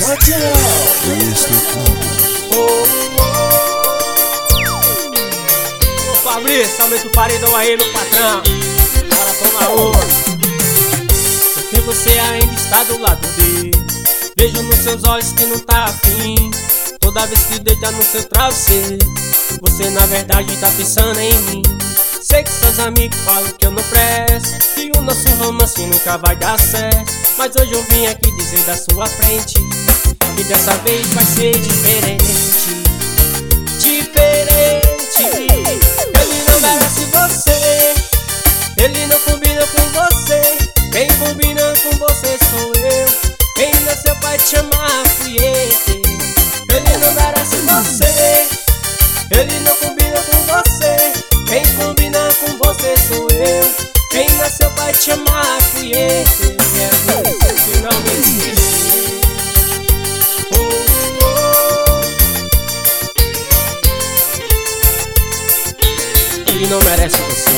Ô Fabrício, aumenta o paredão aí, meu patrão. Bora tomar uma. Porque você ainda está do lado dele. Vejo nos seus olhos que não tá afim. Toda vez que deita no seu travesseiro, você na verdade tá pensando em mim. Sei que seus amigos falam que eu não presto, que o nosso romance nunca vai dar certo. Mas hoje eu vim aqui dizer da sua frente que dessa vez vai ser diferente. Diferente. Ele não merece você, ele não combina com você. Quem combina com você sou eu. Quem nasceu pra te amar fui eu. Ele não merece você, ele não combina com você. Quem combina com você sou eu. Quem nasceu pra te amar fui eu. É você que não me esqueceu. Ele não merece você,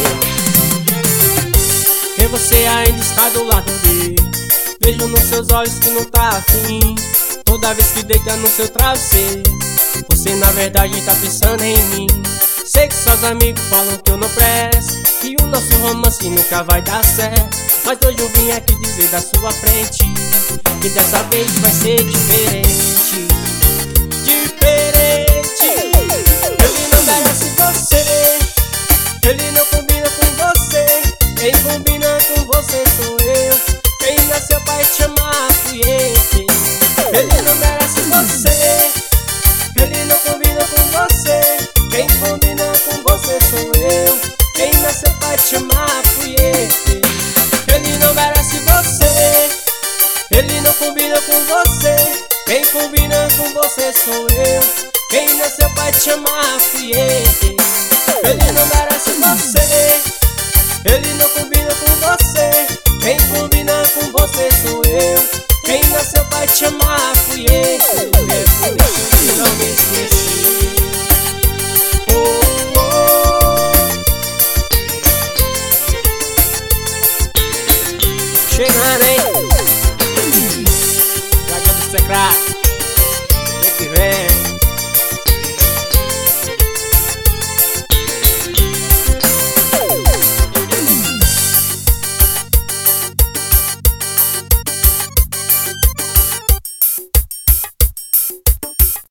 porque você ainda está do lado dele. Vejo nos seus olhos que não tá afim. Toda vez que deita no seu travesseiro, você na verdade tá pensando em mim. Sei que seus amigos falam que eu não presto, que o nosso romance nunca vai dar certo. Mas hoje eu vim aqui dizer da sua frente que dessa vez vai ser diferente. Diferente. Ele não merece você, ele não combina com você. Quem combina com você sou eu. Quem nasceu pra te amar fui eu. Ele não merece você, ele não combina com você. Quem combina com você sou eu. Quem nasceu pra te amar fui eu. Ele não merece você, ele não combina com você. Quem combina com você sou eu. Quem nasceu pra te amar fui eu. Ele não merece você, ele não combina com você. Quem combina com você sou eu. Quem nasceu pra te amar fui eu.